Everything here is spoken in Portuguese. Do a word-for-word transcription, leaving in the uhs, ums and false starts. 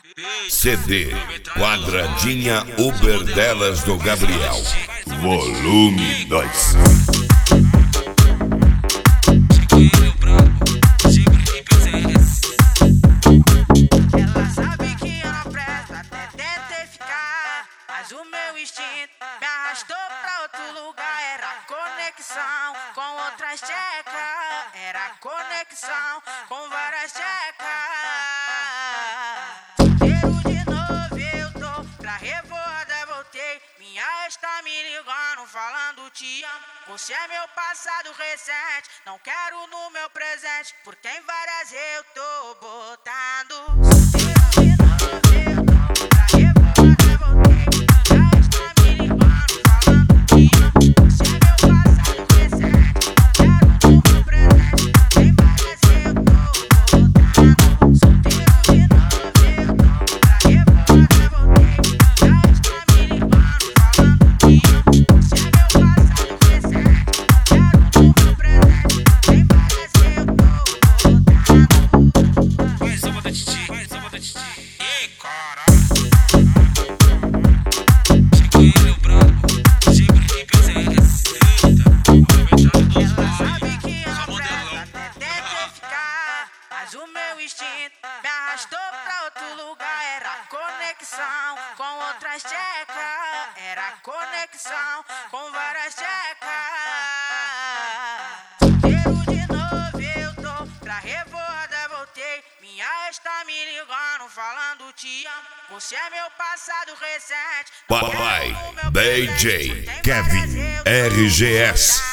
C D Quadradinha Uber delas do Gabriel, volume dois. Ela sabe que eu não presto, até tentei ficar, mas o meu instinto me arrastou pra outro lugar. Era conexão com outras tchecas, era conexão com várias tchecas. Solteiro de novo eu tô, pra revoada voltei. Minha ex tá me ligando, falando te amo. Você é meu passado recente, não quero no meu presente, porque em várias eu tô botando. Solteiro de novo eu tô, pra revoada voltei. Minha ex tá me ligando, falando te amo. Você é meu passado recente, não quero no meu presente, porque em várias eu tô botando. Solteiro de novo eu tô, pra revoada voltei. Minha ex tá me ligando, falando te amo. Você é meu passado recente, não quero no meu presente, porque em várias eu tô botando. Mais uma da Titi, mais uma da Titi. Ei, cara. Cheguei no branco, chego de P C S. Ela sabe que eu não presto, até tentei ficar, mas o meu instinto me arrastou pra outro lugar. Era conexão com outras tchecas, era conexão com várias tchecas. Solteiro de novo eu tô, pra revoada voltei. Minha ex tá me ligando, falando te amo. Você é meu passado recente, não quero Papai no meu D presente, J porque em Kevin várias eu tô R G S